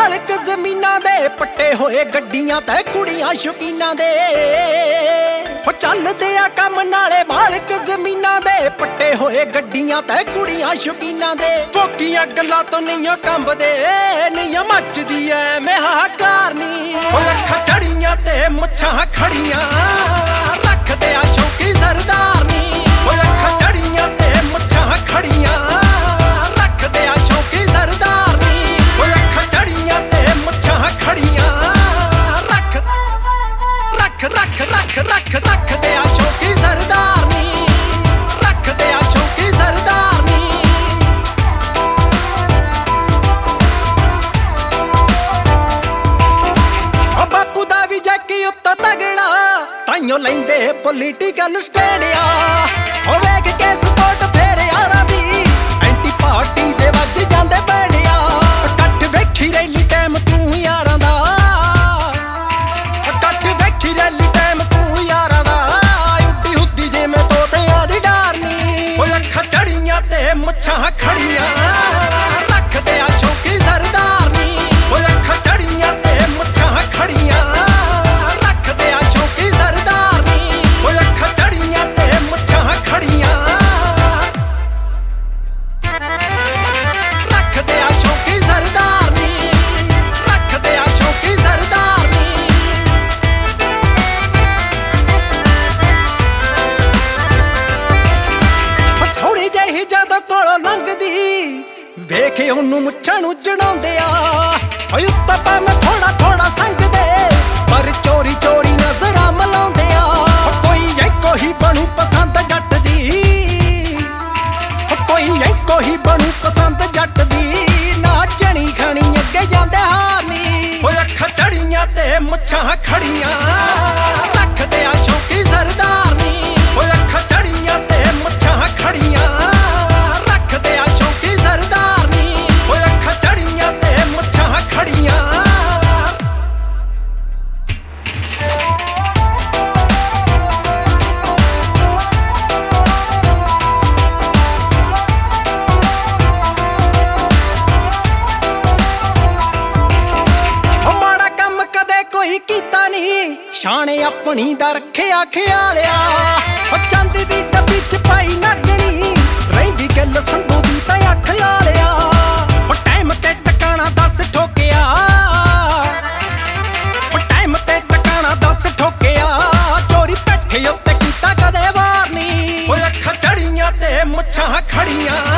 मालिक जमीना दे पट्टे होए गड्डियां ते कुड़ियां शौकीनां दे चलदे आ कम नाले मालिक जमीना दे पट्टे होए गड्डियां ते कुड़ियां शौकीनां दे फोकियां गल्लां तो नहीं कंबदे नहीं मचदी ऐ मैं हाकार नी अखां चढ़ियां ते मुच्छां खड़ियां रखदे आ शौकी सरदार नी अखां चढ़ियां ते मुच्छां खड़ियां रखदे आ शौकी सरदार नी अखां चढ़ियां ते मुच्छां खड़ियां रख रख रख रख रख रखदे आ शौकी सरदार नी रखदे आ शौकी सरदार नी बापू दा भी जैकी उत्ता तगड़ा ताइयों लैंदे पोलीटिकल स्टैंडिया वेख के सपोर्ट फेर यारां दी एंटी पार्टी दे वज जांदे बैणिया कट वेखी रैली टाइम तू यारां दा कट वेखी रैली टाइम तू यारां दा उड्डी हुद्दी जिवें तोतियां दी डारनी अखां चढ़ियां ते मुच्छां खड़ियां रखदे आ शौकी सरदार नी अखां चढ़ियां ते मुच्छां खड़ियां रखदे आ शौकी सरदार नी अखां चढ़ियां ते मुच्छां खड़ियां रखदे आ शौकी सरदार नी रखदे आ शौकी सरदार नी सोहणी जही जदों कोलों लंघदी वेख ओनू मुच्छां नू चढ़ाउंदे आ उत्ता मैं थोड़ा थोड़ा संगदे पर चोरी चोरी नजरां मिलाउंदे आ कोई इक्को ही बनू पसंद जट दी कोई इक्को ही बनू पसंद जट दी नाचणी खानी अगे जांदे हारनी अखां चढ़ियां ते मुच्छां खड़ियां रखदे आ शौकी सरदार नी अखां चढ़ियां ते मुच्छां खड़ियां रखदे आ शौकी सरदार नी अखां चढ़ियां ते मुच्छां खड़ियां माड़ा कम कदे कोई कीता नहीं शाने अपनी दा रखिया ख्यालिया चांदी दी डब्बी च पाई नागणी रहिंदी गल संधू दी तां अख ला लिया टाइम ते टकाना दस ठोकिया टाइम ते टकाना दस ठोकिया चोरी पैठे उत्ते कीता कदे वार नी अखां चढ़ियां ते मुच्छां खड़ियां